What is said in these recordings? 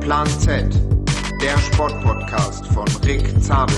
Plan Z, der Sportpodcast von Rick Zabel.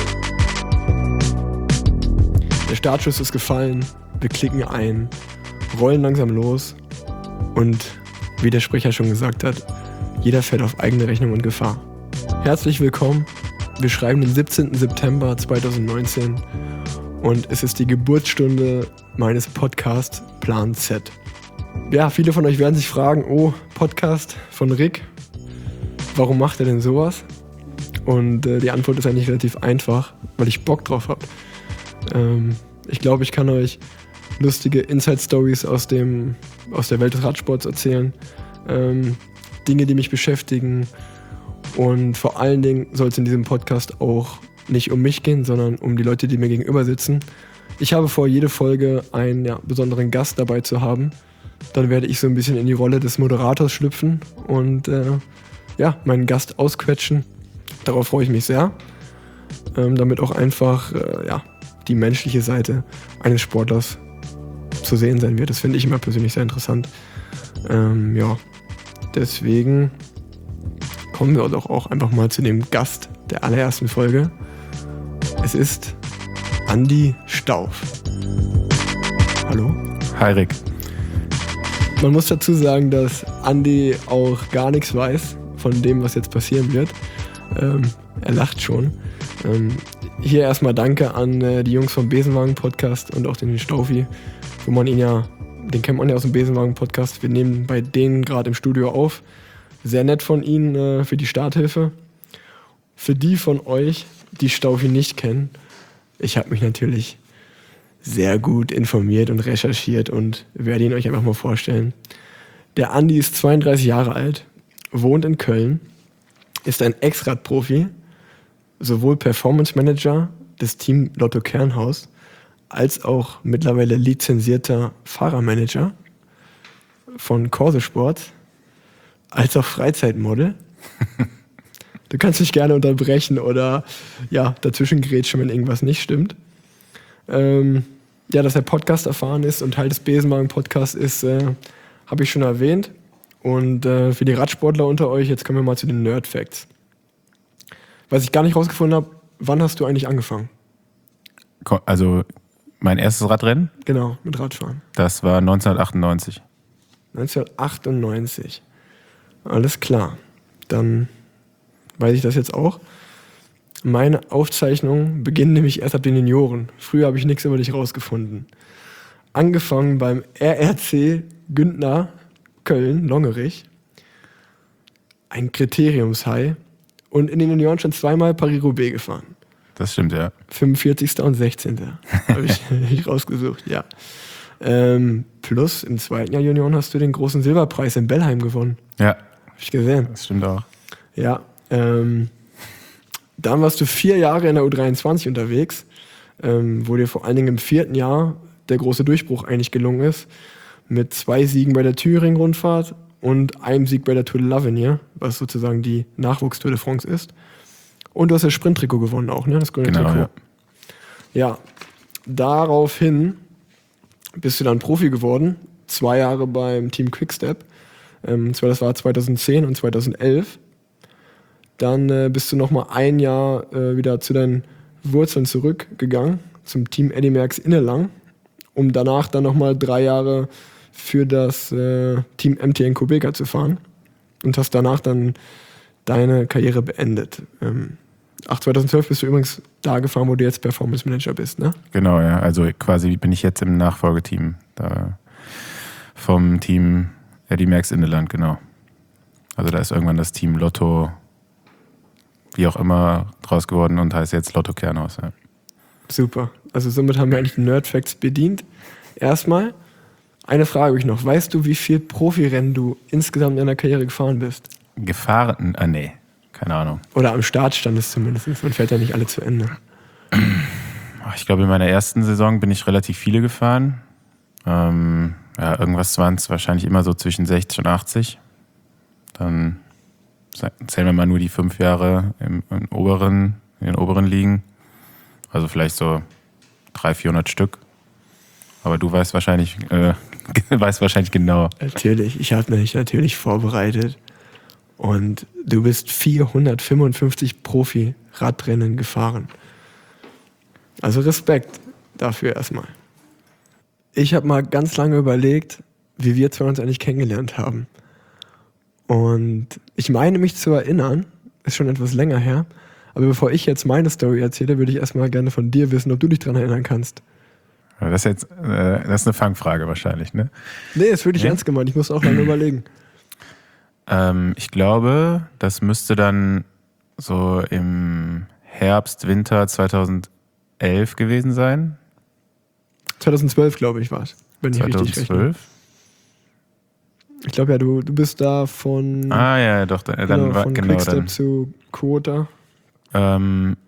Der Startschuss ist gefallen, wir klicken ein, rollen langsam los und wie der Sprecher schon gesagt hat, jeder fährt auf eigene Rechnung und Gefahr. Herzlich willkommen, wir schreiben den 17. September 2019 und es ist die Geburtsstunde meines Podcasts Plan Z. Ja, viele von euch werden sich fragen, oh, Podcast von Rick, warum macht er denn sowas? Und die Antwort ist eigentlich relativ einfach, weil ich Bock drauf habe. Ich glaube, ich kann euch lustige Inside-Stories aus der Welt des Radsports erzählen, Dinge, die mich beschäftigen und vor allen Dingen soll es in diesem Podcast auch nicht um mich gehen, sondern um die Leute, die mir gegenüber sitzen. Ich habe vor, jede Folge einen besonderen Gast dabei zu haben. Dann werde ich so ein bisschen in die Rolle des Moderators schlüpfen und meinen Gast ausquetschen. Darauf freue ich mich sehr, damit auch einfach die menschliche Seite eines Sportlers zu sehen sein wird. Das finde ich immer persönlich sehr interessant. Deswegen kommen wir doch auch einfach mal zu dem Gast der allerersten Folge. Es ist Andi Stauf. Hallo? Hi Rick. Man muss dazu sagen, dass Andi auch gar nichts weiß von dem, was jetzt passieren wird. Er lacht schon. Hier erstmal Danke an die Jungs vom Besenwagen-Podcast und auch den Staufi, den kennt man ja aus dem Besenwagen-Podcast. Wir nehmen bei denen gerade im Studio auf. Sehr nett von ihnen für die Starthilfe. Für die von euch, die Staufi nicht kennen, ich habe mich natürlich sehr gut informiert und recherchiert und werde ihn euch einfach mal vorstellen. Der Andi ist 32 Jahre alt, wohnt in Köln, ist ein Ex-Rad-Profi, sowohl Performance Manager des Team Lotto Kernhaus als auch mittlerweile lizenzierter Fahrermanager von Corse Sport, als auch Freizeitmodel. Du kannst dich gerne unterbrechen oder dazwischen grätschen, wenn irgendwas nicht stimmt. Dass er Podcast erfahren ist und Teil des Besenwagen-Podcasts ist, habe ich schon erwähnt. Und für die Radsportler unter euch, jetzt kommen wir mal zu den Nerd-Facts. Was ich gar nicht rausgefunden habe, wann hast du eigentlich angefangen? Also mein erstes Radrennen? Genau, mit Radfahren. Das war 1998. 1998. Alles klar. Dann weiß ich das jetzt auch. Meine Aufzeichnungen beginnen nämlich erst ab den Junioren. Früher habe ich nichts über dich rausgefunden. Angefangen beim RRC Günther Köln, Longerich. Ein Kriteriumshai. Und in den Junioren schon zweimal Paris-Roubaix gefahren. Das stimmt, ja. 45. und 16. habe ich rausgesucht, ja. Plus im zweiten Jahr Junioren hast du den großen Silberpreis in Bellheim gewonnen. Ja. Habe ich gesehen. Das stimmt auch. Ja. Dann warst du 4 Jahre in der U23 unterwegs, wo dir vor allen Dingen im 4. Jahr der große Durchbruch eigentlich gelungen ist. Mit 2 Siegen bei der Thüringen-Rundfahrt und einem Sieg bei der Tour de l'Avenir, was sozusagen die Nachwuchstour de France ist. Und du hast das Sprint-Trikot gewonnen auch, ne? Das grüne Trikot. Ja, daraufhin bist du dann Profi geworden. 2 Jahre beim Team Quickstep. Das war 2010 und 2011. Dann bist du nochmal 1 Jahr wieder zu deinen Wurzeln zurückgegangen, zum Team Eddy Merckx Innelang, um danach dann nochmal 3 Jahre für das Team MTN Kubeka zu fahren und hast danach dann deine Karriere beendet. 2012 bist du übrigens da gefahren, wo du jetzt Performance Manager bist, ne? Genau, ja. Also quasi bin ich jetzt im Nachfolgeteam da vom Team Eddy Merckx Inneland, genau. Also da ist irgendwann das Team Lotto, wie auch immer, draus geworden und heißt jetzt Lotto Kernhaus. Ja. Super. Also somit haben wir eigentlich die Nerdfacts bedient. Erstmal, eine Frage habe ich noch. Weißt du, wie viel Profirennen du insgesamt in deiner Karriere gefahren bist? Gefahren? Nee, keine Ahnung. Oder am Start standest zumindest. Man fährt ja nicht alle zu Ende. Ich glaube, in meiner ersten Saison bin ich relativ viele gefahren. Irgendwas waren es wahrscheinlich immer so zwischen 60 und 80. Dann zählen wir mal nur die 5 Jahre in den oberen Ligen. Also vielleicht so 300-400 Stück. Aber du weißt wahrscheinlich genau. Natürlich, ich habe mich natürlich vorbereitet. Und du bist 455 Profi-Radrennen gefahren. Also Respekt dafür erstmal. Ich habe mal ganz lange überlegt, wie wir zwei uns eigentlich kennengelernt haben. Und ich meine mich zu erinnern, ist schon etwas länger her, aber bevor ich jetzt meine Story erzähle, würde ich erstmal gerne von dir wissen, ob du dich daran erinnern kannst. Das ist eine Fangfrage wahrscheinlich, ne? Nee, ist wirklich ernst gemeint, ich muss auch lange überlegen. Ich glaube, das müsste dann so im Herbst, Winter 2011 gewesen sein. 2012, glaube ich, war es, wenn ich richtig rechne. 2012? Ich glaube ja, du bist da von... Ah ja, doch, dann war von genau Quickstep dann. zu Quota. Da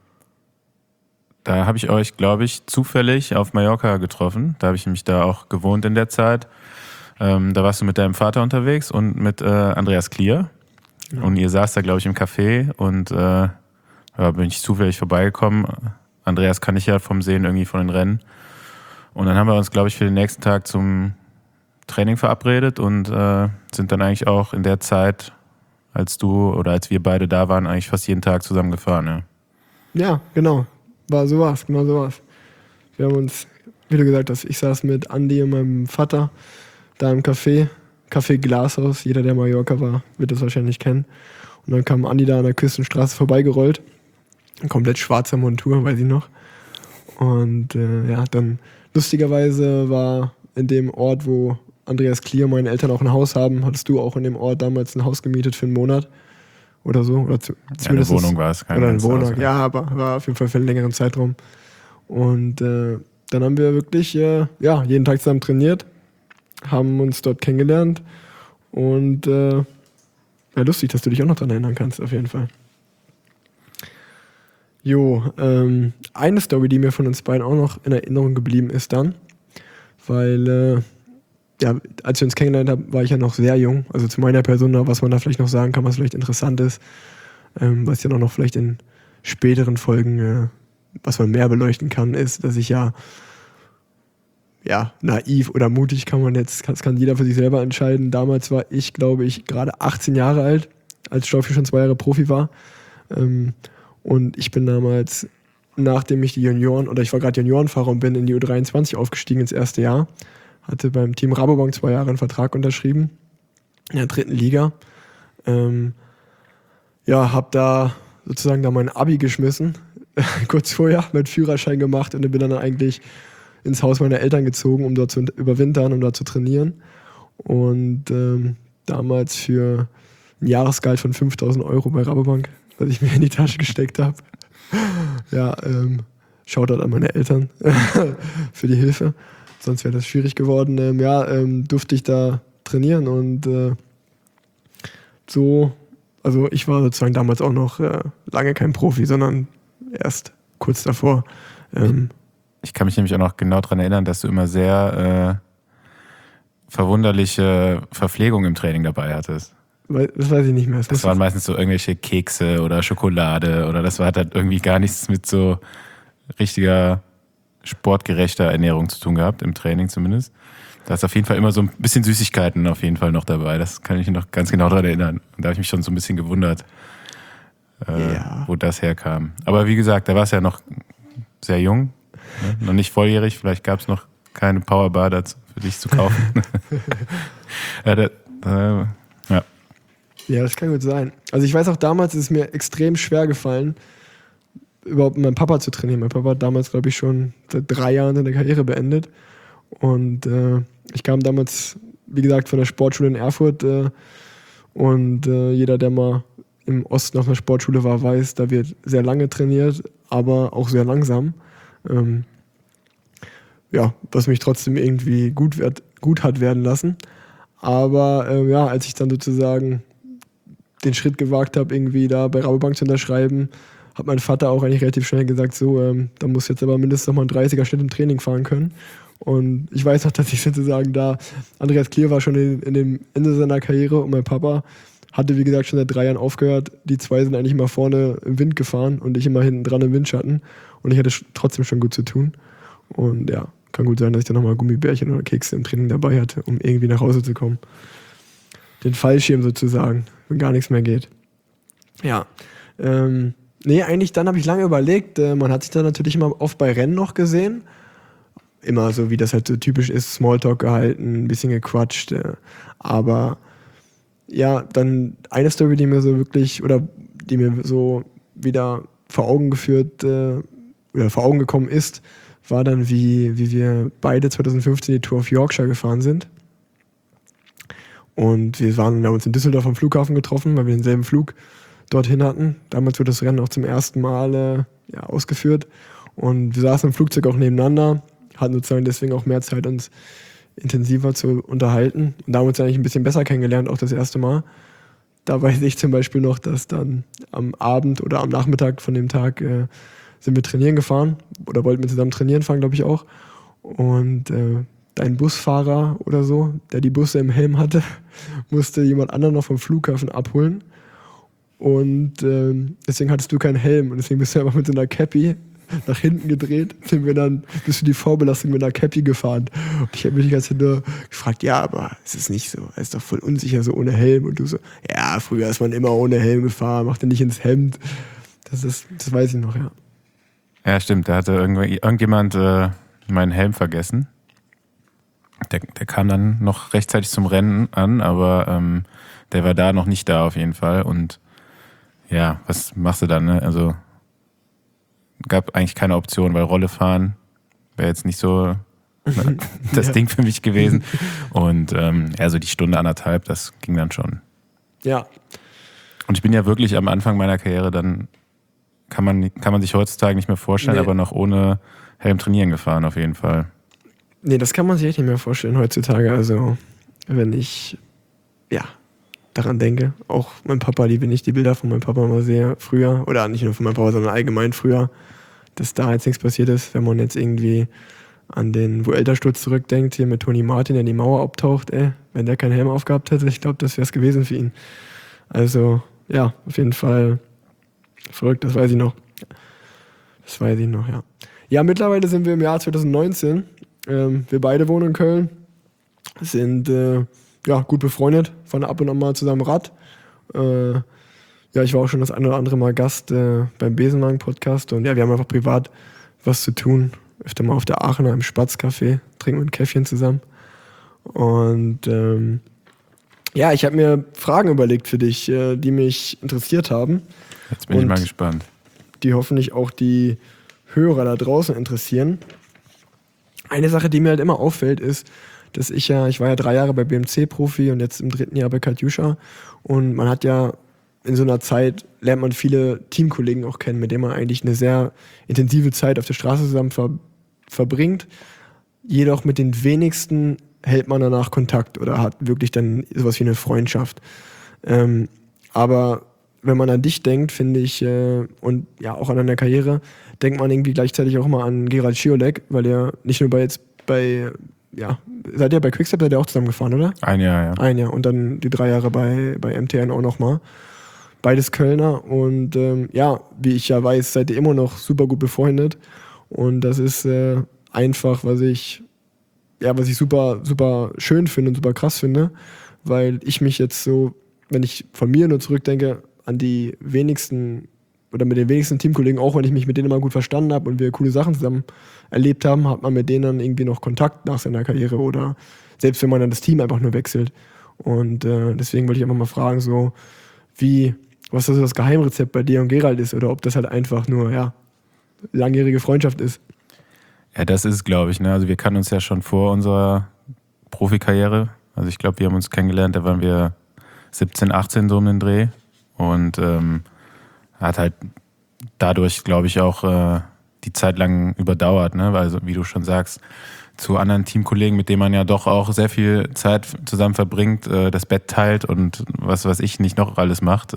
habe ich euch, glaube ich, zufällig auf Mallorca getroffen. Da habe ich nämlich da auch gewohnt in der Zeit. Da warst du mit deinem Vater unterwegs und mit Andreas Klier. Ja. Und ihr saßt da, glaube ich, im Café und da bin ich zufällig vorbeigekommen. Andreas kann ich ja vom Sehen irgendwie von den Rennen. Und dann haben wir uns, glaube ich, für den nächsten Tag zum Training verabredet und sind dann eigentlich auch in der Zeit, als wir beide da waren, eigentlich fast jeden Tag zusammen gefahren. Ja, ja, genau. Genau so war's. Wir haben uns, wie du gesagt hast, ich saß mit Andi und meinem Vater da im Café Glashaus. Jeder, der Mallorca war, wird das wahrscheinlich kennen. Und dann kam Andi da an der Küstenstraße vorbeigerollt. Komplett schwarzer Montur, weiß ich noch. Und dann lustigerweise war in dem Ort, wo Andreas Klier, meine Eltern auch ein Haus haben, hattest du auch in dem Ort damals ein Haus gemietet für einen Monat oder so. Oder eine Wohnung war es. Oder eine Wohnung, ja, aber war auf jeden Fall für einen längeren Zeitraum. Und dann haben wir wirklich jeden Tag zusammen trainiert, haben uns dort kennengelernt und lustig, dass du dich auch noch daran erinnern kannst, auf jeden Fall. Eine Story, die mir von uns beiden auch noch in Erinnerung geblieben ist dann, weil als wir uns kennengelernt haben, war ich ja noch sehr jung, also zu meiner Person, was man da vielleicht noch sagen kann, was vielleicht interessant ist, was ja noch vielleicht in späteren Folgen, was man mehr beleuchten kann, ist, dass ich ja naiv oder mutig das kann jeder für sich selber entscheiden. Damals war ich, glaube ich, gerade 18 Jahre alt, als Stoffi schon 2 Jahre Profi war. Und ich bin damals, nachdem ich ich war gerade Juniorenfahrer und bin in die U23 aufgestiegen ins erste Jahr, hatte beim Team Rabobank 2 Jahre einen Vertrag unterschrieben, in der 3. Liga. Hab da sozusagen mein Abi geschmissen, kurz vorher meinen Führerschein gemacht und bin dann eigentlich ins Haus meiner Eltern gezogen, um dort zu überwintern, um dort zu trainieren. Und damals für ein Jahresgehalt von 5.000 € bei Rabobank, das ich mir in die Tasche gesteckt habe. Shoutout an meine Eltern für die Hilfe. Sonst wäre das schwierig geworden. Durfte ich da trainieren und also ich war sozusagen damals auch noch lange kein Profi, sondern erst kurz davor. Ich kann mich nämlich auch noch genau daran erinnern, dass du immer sehr verwunderliche Verpflegung im Training dabei hattest. Das weiß ich nicht mehr. Das waren meistens so irgendwelche Kekse oder Schokolade oder das hat halt irgendwie gar nichts mit so richtiger sportgerechter Ernährung zu tun gehabt, im Training zumindest. Da ist auf jeden Fall immer so ein bisschen Süßigkeiten auf jeden Fall noch dabei. Das kann ich mich noch ganz genau daran erinnern. Und da habe ich mich schon so ein bisschen gewundert, wo das herkam. Aber wie gesagt, da war es ja noch sehr jung, ne? Noch nicht volljährig. Vielleicht gab es noch keine Powerbar dazu für dich zu kaufen. Ja, das kann gut sein. Also ich weiß auch, damals ist es mir extrem schwer gefallen, überhaupt mit meinem Papa zu trainieren. Mein Papa hat damals, glaube ich, schon seit 3 Jahren seine Karriere beendet. Und ich kam damals, wie gesagt, von der Sportschule in Erfurt. Und jeder, der mal im Osten auf einer Sportschule war, weiß, da wird sehr lange trainiert, aber auch sehr langsam. Was mich trotzdem irgendwie gut hat werden lassen. Aber als ich dann sozusagen den Schritt gewagt habe, irgendwie da bei Rabobank zu unterschreiben, hat mein Vater auch eigentlich relativ schnell gesagt, da muss jetzt aber mindestens noch mal ein 30er Schnitt im Training fahren können. Und ich weiß noch, dass ich sozusagen da, Andreas Klier war schon in dem Ende seiner Karriere und mein Papa hatte, wie gesagt, schon seit 3 Jahren aufgehört. Die 2 sind eigentlich immer vorne im Wind gefahren und ich immer hinten dran im Windschatten. Und ich hatte trotzdem schon gut zu tun. Und ja, kann gut sein, dass ich dann nochmal Gummibärchen oder Kekse im Training dabei hatte, um irgendwie nach Hause zu kommen. den Fallschirm sozusagen, wenn gar nichts mehr geht. Ja, nee, eigentlich dann habe ich lange überlegt, man hat sich dann natürlich immer oft bei Rennen noch gesehen, immer so, wie das halt so typisch ist, Smalltalk gehalten, ein bisschen gequatscht, aber ja, dann eine Story, die mir so wirklich, oder die mir so wieder vor Augen geführt, oder vor Augen gekommen ist, war dann, wie wir beide 2015 die Tour of Yorkshire gefahren sind. Und wir haben uns in Düsseldorf am Flughafen getroffen, weil wir denselben Flug dorthin hatten. Damals wurde das Rennen auch zum ersten Mal ausgeführt. Und wir saßen im Flugzeug auch nebeneinander, hatten sozusagen deswegen auch mehr Zeit, uns intensiver zu unterhalten. Und da haben wir uns eigentlich ein bisschen besser kennengelernt, auch das erste Mal. Da weiß ich zum Beispiel noch, dass dann am Abend oder am Nachmittag von dem Tag sind wir trainieren gefahren oder wollten wir zusammen trainieren fahren, glaube ich auch. Und dein Busfahrer oder so, der die Busse im Helm hatte, musste jemand anderen noch vom Flughafen abholen. Und deswegen hattest du keinen Helm und deswegen bist du einfach mit so einer Cappy nach hinten gedreht, bist du die Vorbelastung mit einer Cappy gefahren. Und ich habe mich die ganze Zeit nur gefragt, ja, aber es ist nicht so, es ist doch voll unsicher so ohne Helm. Und du so, ja, früher ist man immer ohne Helm gefahren, macht den nicht ins Hemd. Das weiß ich noch, ja. Ja, stimmt, da hatte irgendjemand meinen Helm vergessen. Der kam dann noch rechtzeitig zum Rennen an, aber der war da noch nicht da auf jeden Fall. Und ja, was machst du dann, ne? Also gab eigentlich keine Option, weil Rolle fahren wäre jetzt nicht so das Ding für mich gewesen. Und so die Stunde, anderthalb, das ging dann schon. Ja. Und ich bin ja wirklich am Anfang meiner Karriere dann, kann man sich heutzutage nicht mehr vorstellen, aber noch ohne Helm trainieren gefahren auf jeden Fall. Nee, das kann man sich echt nicht mehr vorstellen heutzutage. Also wenn ich daran denke, auch mein Papa, wenn ich die Bilder von meinem Papa mal sehe, früher, oder nicht nur von meinem Papa, sondern allgemein früher, dass da jetzt nichts passiert ist, wenn man jetzt irgendwie an den Vuelta-Sturz zurückdenkt, hier mit Toni Martin, der die Mauer abtaucht, wenn der keinen Helm aufgehabt hätte, ich glaube, das wäre es gewesen für ihn. Also, ja, auf jeden Fall verrückt, das weiß ich noch. Ja. Ja, mittlerweile sind wir im Jahr 2019. Wir beide wohnen in Köln, sind gut befreundet, fahren ab und an mal zusammen Rad. Ich war auch schon das eine oder andere Mal Gast beim Besenwagen-Podcast und ja, wir haben einfach privat was zu tun. Öfter mal auf der Aachener im Spatzcafé, trinken wir ein Käffchen zusammen. Und ich habe mir Fragen überlegt für dich, die mich interessiert haben. Jetzt bin ich mal gespannt. Die hoffentlich auch die Hörer da draußen interessieren. Eine Sache, die mir halt immer auffällt, ist, dass ich war ja 3 Jahre bei BMC-Profi und jetzt im 3. Jahr bei Katjuscha. Und man hat ja in so einer Zeit, lernt man viele Teamkollegen auch kennen, mit denen man eigentlich eine sehr intensive Zeit auf der Straße zusammen verbringt. Jedoch mit den wenigsten hält man danach Kontakt oder hat wirklich dann sowas wie eine Freundschaft. Aber wenn man an dich denkt, finde ich, und ja auch an deine Karriere, denkt man irgendwie gleichzeitig auch mal an Gerald Schiolek, weil er nicht nur seid ihr bei Quickstep, seid ihr auch zusammen gefahren, oder? Ein Jahr, ja. Ein Jahr und dann die 3 Jahre bei MTN auch nochmal. Beides Kölner und wie ich ja weiß, seid ihr immer noch super gut befreundet und das ist einfach, was ich super, super schön finde und super krass finde, weil ich mich jetzt so, wenn ich von mir nur zurückdenke, an die wenigsten oder mit den wenigsten Teamkollegen, auch wenn ich mich mit denen immer gut verstanden habe und wir coole Sachen zusammen erlebt haben, hat man mit denen dann irgendwie noch Kontakt nach seiner Karriere oder selbst wenn man dann das Team einfach nur wechselt. Und deswegen wollte ich einfach mal fragen, so was das Geheimrezept bei dir und Gerald ist oder ob das halt einfach nur langjährige Freundschaft ist. Ja, das ist es, glaube ich. Ne? Also wir kannten uns ja schon vor unserer Profikarriere. Also ich glaube, wir haben uns kennengelernt, da waren wir 17, 18 so um den Dreh. Und hat halt dadurch, glaube ich, auch die Zeit lang überdauert, ne? Weil, wie du schon sagst, zu anderen Teamkollegen, mit denen man ja doch auch sehr viel Zeit zusammen verbringt, das Bett teilt und was weiß ich nicht noch alles macht.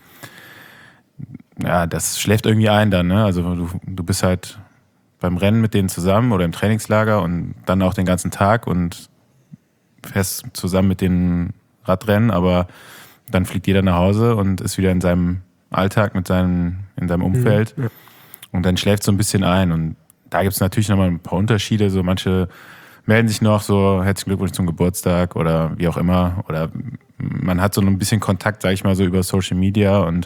Das schläft irgendwie ein dann, ne? Also du bist halt beim Rennen mit denen zusammen oder im Trainingslager und dann auch den ganzen Tag und fährst zusammen mit den Radrennen, aber dann fliegt jeder nach Hause und ist wieder in seinem Alltag in seinem Umfeld. Ja. Und dann schläft so ein bisschen ein. Und da gibt es natürlich nochmal ein paar Unterschiede. So manche melden sich noch so, herzlichen Glückwunsch zum Geburtstag oder wie auch immer. Oder man hat so ein bisschen Kontakt, sag ich mal, so über Social Media und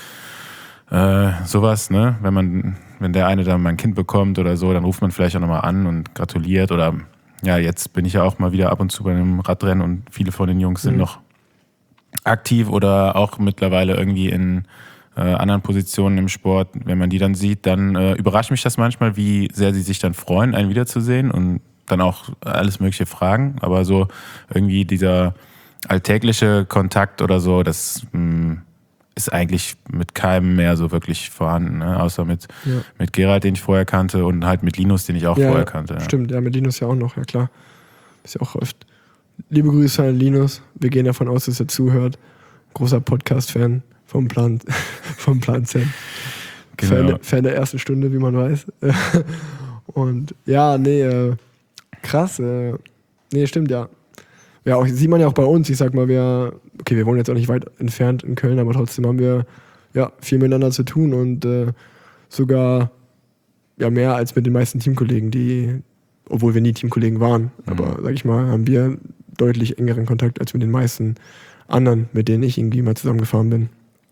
sowas, ne? Wenn der eine dann mal ein Kind bekommt oder so, dann ruft man vielleicht auch nochmal an und gratuliert. Oder ja, jetzt bin ich ja auch mal wieder ab und zu bei einem Radrennen und viele von den Jungs sind noch aktiv oder auch mittlerweile irgendwie in anderen Positionen im Sport. Wenn man die dann sieht, dann überrascht mich das manchmal, wie sehr sie sich dann freuen, einen wiederzusehen und dann auch alles mögliche fragen. Aber so irgendwie dieser alltägliche Kontakt oder so, das ist eigentlich mit keinem mehr so wirklich vorhanden, ne? Außer mit Gerald, den ich vorher kannte, und halt mit Linus, den ich auch vorher kannte. Ja. Stimmt, ja, mit Linus ja auch noch, ja klar. Ist ja auch oft. Liebe Grüße an Linus. Wir gehen davon aus, dass er zuhört. Großer Podcast-Fan vom Plan Z. Genau. Fan der ersten Stunde, wie man weiß. Und ja, krass. Nee, stimmt, ja. Ja, auch, sieht man ja auch bei uns. Ich sag mal, wir wohnen jetzt auch nicht weit entfernt in Köln, aber trotzdem haben wir viel miteinander zu tun und sogar mehr als mit den meisten Teamkollegen, obwohl wir nie Teamkollegen waren, aber sag ich mal, haben wir deutlich engeren Kontakt als mit den meisten anderen, mit denen ich irgendwie mal zusammengefahren bin.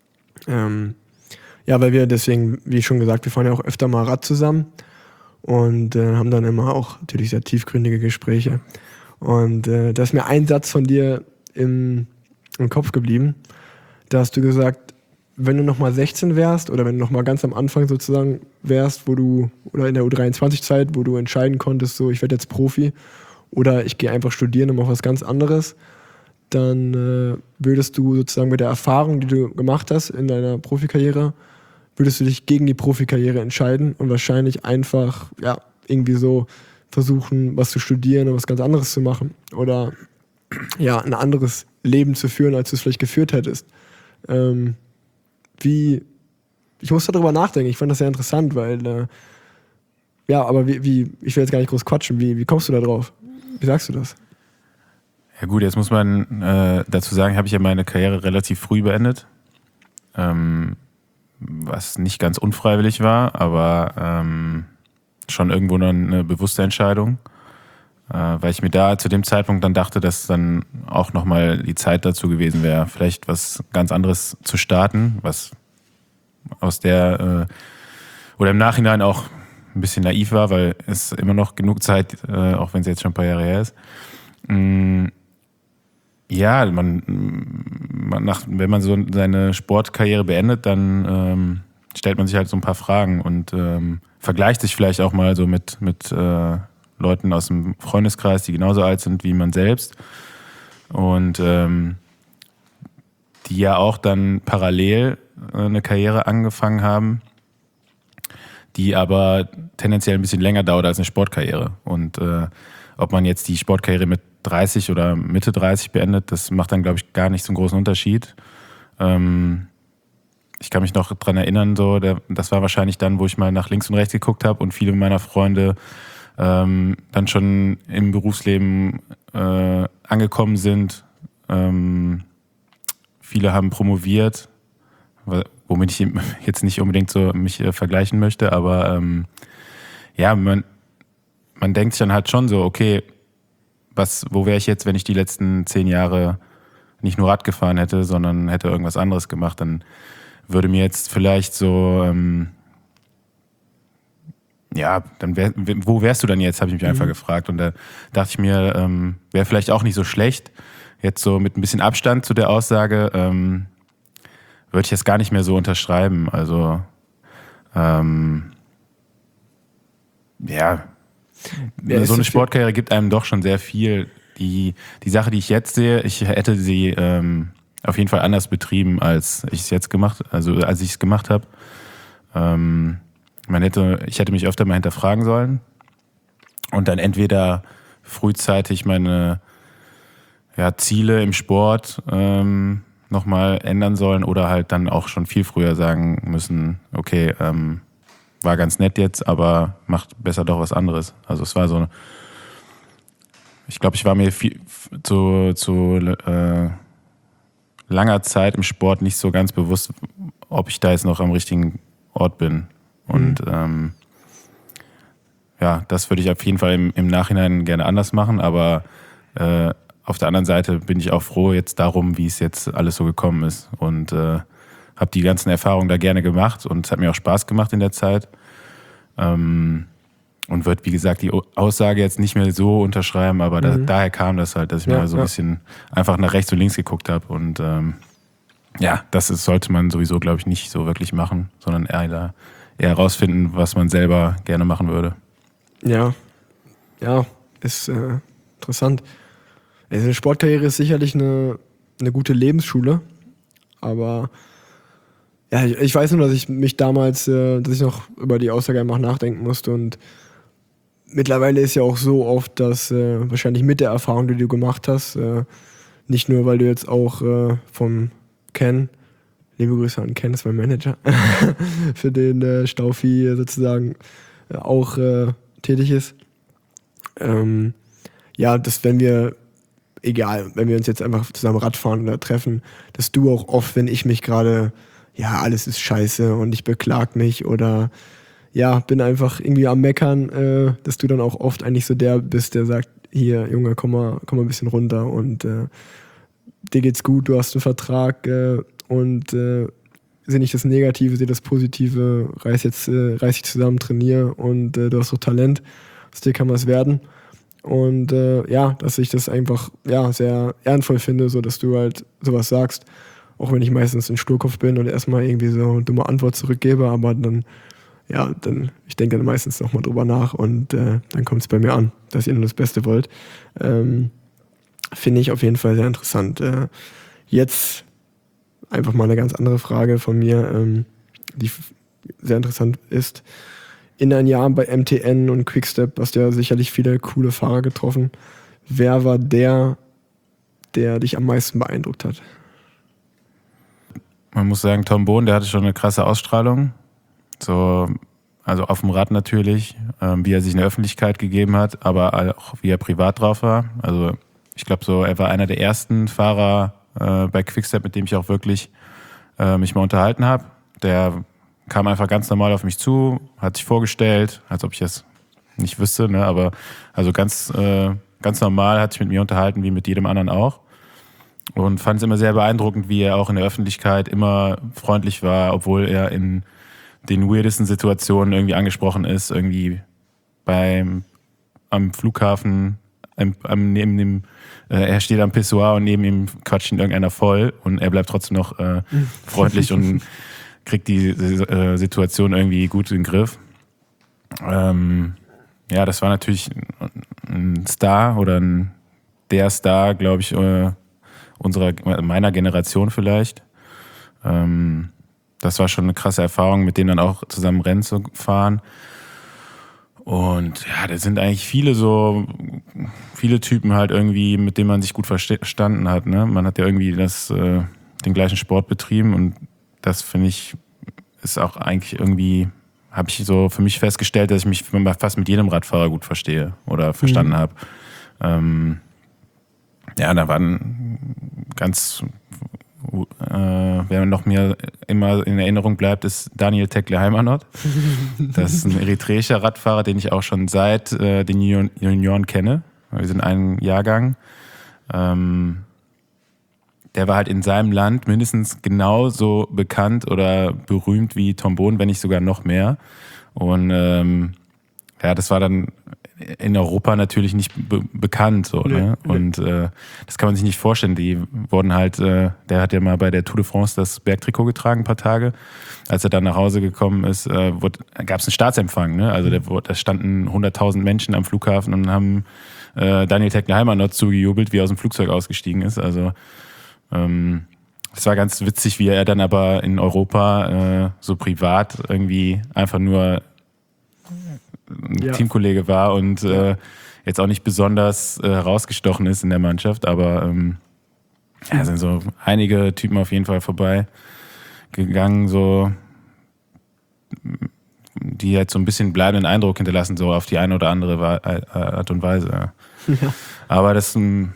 Weil wir deswegen, wie schon gesagt, wir fahren ja auch öfter mal Rad zusammen und haben dann immer auch natürlich sehr tiefgründige Gespräche. Und da ist mir ein Satz von dir im Kopf geblieben. Da hast du gesagt, wenn du nochmal 16 wärst oder wenn du nochmal ganz am Anfang sozusagen wärst, oder in der U23-Zeit, wo du entscheiden konntest, so ich werde jetzt Profi oder ich gehe einfach studieren und mache was ganz anderes, dann würdest du sozusagen mit der Erfahrung, die du gemacht hast in deiner Profikarriere, würdest du dich gegen die Profikarriere entscheiden und wahrscheinlich einfach irgendwie so versuchen, was zu studieren und was ganz anderes zu machen oder ein anderes Leben zu führen, als du es vielleicht geführt hättest. Ich musste darüber nachdenken, ich fand das sehr interessant, weil aber ich will jetzt gar nicht groß quatschen, wie kommst du da drauf? Wie sagst du das? Ja gut, jetzt muss man dazu sagen, habe ich ja meine Karriere relativ früh beendet, was nicht ganz unfreiwillig war, aber schon irgendwo noch eine bewusste Entscheidung, weil ich mir da zu dem Zeitpunkt dann dachte, dass dann auch nochmal die Zeit dazu gewesen wäre, vielleicht was ganz anderes zu starten, was aus der oder im Nachhinein auch ein bisschen naiv war, weil es immer noch genug Zeit, auch wenn es jetzt schon ein paar Jahre her ist. Wenn man so seine Sportkarriere beendet, dann stellt man sich halt so ein paar Fragen und vergleicht sich vielleicht auch mal so mit Leuten aus dem Freundeskreis, die genauso alt sind wie man selbst und die ja auch dann parallel eine Karriere angefangen haben, die aber tendenziell ein bisschen länger dauert als eine Sportkarriere. Und ob man jetzt die Sportkarriere mit 30 oder Mitte 30 beendet, das macht dann, glaube ich, gar nicht so einen großen Unterschied. Ich kann mich noch dran erinnern, das war wahrscheinlich dann, wo ich mal nach links und rechts geguckt habe und viele meiner Freunde dann schon im Berufsleben angekommen sind. Viele haben promoviert, womit ich jetzt nicht unbedingt so mich vergleichen möchte, aber man denkt sich dann halt schon so, okay, wo wäre ich jetzt, wenn ich die letzten 10 Jahre nicht nur Rad gefahren hätte, sondern hätte irgendwas anderes gemacht, dann würde mir jetzt vielleicht so, wo wärst du dann jetzt, habe ich mich einfach gefragt. Und da dachte ich mir, wäre vielleicht auch nicht so schlecht, jetzt so mit ein bisschen Abstand zu der Aussage, würde ich jetzt gar nicht mehr so unterschreiben. Also, so eine Sportkarriere gibt einem doch schon sehr viel. Die Sache, die ich jetzt sehe, ich hätte sie auf jeden Fall anders betrieben, als ich es jetzt gemacht habe. Ich hätte mich öfter mal hinterfragen sollen und dann entweder frühzeitig meine Ziele im Sport nochmal ändern sollen oder halt dann auch schon viel früher sagen müssen, okay, war ganz nett jetzt, aber macht besser doch was anderes. Also es war so, ich glaube, ich war mir zu langer Zeit im Sport nicht so ganz bewusst, ob ich da jetzt noch am richtigen Ort bin. Und das würde ich auf jeden Fall im Nachhinein gerne anders machen, aber auf der anderen Seite bin ich auch froh jetzt darum, wie es jetzt alles so gekommen ist und habe die ganzen Erfahrungen da gerne gemacht und es hat mir auch Spaß gemacht in der Zeit. Und würde, wie gesagt, die Aussage jetzt nicht mehr so unterschreiben, aber daher kam das halt, dass ich mir so ein bisschen einfach nach rechts und links geguckt habe. Und sollte man sowieso, glaube ich, nicht so wirklich machen, sondern eher herausfinden, was man selber gerne machen würde. Ja, ist interessant. Also eine Sportkarriere ist sicherlich eine gute Lebensschule, aber ja, ich weiß nur, dass ich mich damals, dass ich noch über die Aussage einfach nachdenken musste und mittlerweile ist ja auch so oft, dass wahrscheinlich mit der Erfahrung, die du gemacht hast, nicht nur, weil du jetzt auch vom Ken, liebe Grüße an Ken, das ist mein Manager, für den Staufi sozusagen auch tätig ist. Dass wenn wir uns jetzt einfach zusammen Radfahren oder treffen, dass du auch oft, wenn ich mich gerade, alles ist scheiße und ich beklag mich oder bin einfach irgendwie am Meckern, dass du dann auch oft eigentlich so der bist, der sagt, hier, Junge, komm mal ein bisschen runter und dir geht's gut, du hast einen Vertrag und sehe nicht das Negative, sehe das Positive, reiß dich zusammen, trainier und du hast doch Talent, aus dir kann was werden. Und dass ich das einfach sehr ehrenvoll finde, so dass du halt sowas sagst, auch wenn ich meistens ein Sturkopf bin und erstmal irgendwie so eine dumme Antwort zurückgebe, aber dann ich denke dann meistens nochmal drüber nach und dann kommt es bei mir an, dass ihr nur das Beste wollt. Finde ich auf jeden Fall sehr interessant. Jetzt einfach mal eine ganz andere Frage von mir, die sehr interessant ist. In deinen Jahren bei MTN und Quickstep hast du ja sicherlich viele coole Fahrer getroffen. Wer war der dich am meisten beeindruckt hat? Man muss sagen, Tom Bohn, der hatte schon eine krasse Ausstrahlung. So, also auf dem Rad natürlich, wie er sich in der Öffentlichkeit gegeben hat, aber auch wie er privat drauf war. Also ich glaube er war einer der ersten Fahrer bei Quickstep, mit dem ich auch wirklich mich mal unterhalten habe. Der kam einfach ganz normal auf mich zu, hat sich vorgestellt, als ob ich das nicht wüsste, ne? Aber also ganz normal hat sich mit mir unterhalten, wie mit jedem anderen auch. Und fand es immer sehr beeindruckend, wie er auch in der Öffentlichkeit immer freundlich war, obwohl er in den weirdesten Situationen irgendwie angesprochen ist, irgendwie am Flughafen, er steht am Pissoir und neben ihm quatscht ihn irgendeiner voll und er bleibt trotzdem noch freundlich und kriegt die Situation irgendwie gut in den Griff. Das war natürlich ein Star oder der Star, glaube ich, meiner Generation vielleicht. Das war schon eine krasse Erfahrung, mit denen dann auch zusammen Rennen zu fahren. Und da sind eigentlich viele Typen halt irgendwie, mit denen man sich gut verstanden hat. Ne? Man hat ja irgendwie den gleichen Sport betrieben und das finde ich ist auch eigentlich irgendwie, habe ich so für mich festgestellt, dass ich mich fast mit jedem Radfahrer gut verstehe oder verstanden habe. Da waren wer noch mir immer in Erinnerung bleibt, ist Daniel Tekle-Heimanot. Das ist ein eritreischer Radfahrer, den ich auch schon seit den Junioren kenne. Wir sind einen Jahrgang. Der war halt in seinem Land mindestens genauso bekannt oder berühmt wie Tom Bohn, wenn nicht sogar noch mehr. Und das war dann in Europa natürlich nicht bekannt. So, ne? Und das kann man sich nicht vorstellen. Die wurden halt, der hat ja mal bei der Tour de France das Bergtrikot getragen, ein paar Tage. Als er dann nach Hause gekommen ist, gab es einen Staatsempfang. Ne? Also da standen 100.000 Menschen am Flughafen und haben Daniel Tekle-Heimanot zugejubelt, wie er aus dem Flugzeug ausgestiegen ist. Also es war ganz witzig, wie er dann aber in Europa so privat irgendwie einfach nur ein Teamkollege war und jetzt auch nicht besonders herausgestochen ist in der Mannschaft, aber sind so einige Typen auf jeden Fall vorbei gegangen, so die halt so ein bisschen bleibenden Eindruck hinterlassen, so auf die eine oder andere Art und Weise. Ja. Aber das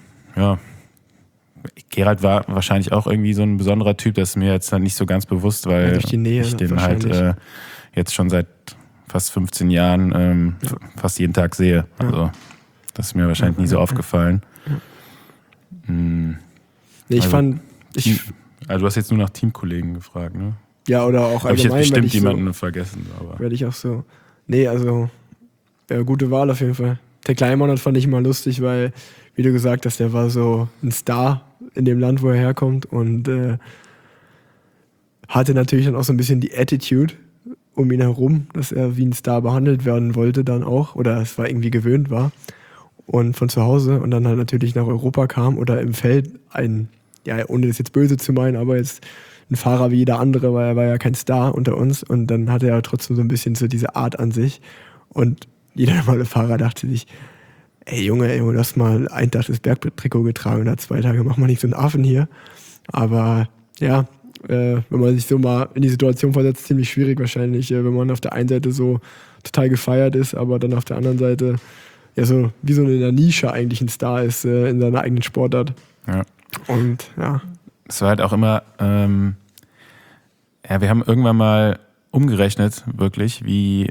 Gerald war wahrscheinlich auch irgendwie so ein besonderer Typ, das ist mir jetzt dann nicht so ganz bewusst, weil durch die Nähe ich den halt jetzt schon seit fast 15 Jahren fast jeden Tag sehe. Also das ist mir wahrscheinlich nie so aufgefallen. Nee, ich Also, fand. Also du hast jetzt nur nach Teamkollegen gefragt, ne? Ja, oder auch Habe ich jetzt allgemein. bestimmt jemanden vergessen. Aber Werde ich auch so. Nee, also, gute Wahl auf jeden Fall. Der Kleinmonat fand ich immer lustig, weil, wie du gesagt hast, der war so ein Star in dem Land, wo er herkommt und hatte natürlich dann auch so ein bisschen die Attitude um ihn herum, dass er wie ein Star behandelt werden wollte dann auch oder es war irgendwie gewöhnt war und von zu Hause und dann halt natürlich nach Europa kam oder im Feld ohne das jetzt böse zu meinen, aber jetzt ein Fahrer wie jeder andere, weil er war ja kein Star unter uns und dann hatte er trotzdem so ein bisschen so diese Art an sich und jeder normale Fahrer dachte sich, ey Junge, du hast mal einen Tag das Bergtrikot getragen oder 2 Tage, mach mal nicht so einen Affen hier, aber ja, wenn man sich so mal in die Situation versetzt, ziemlich schwierig wahrscheinlich, wenn man auf der einen Seite so total gefeiert ist, aber dann auf der anderen Seite ja so wie so in der Nische eigentlich ein Star ist in seiner eigenen Sportart. ja. Und ja. Es war halt auch immer, wir haben irgendwann mal umgerechnet, wirklich, wie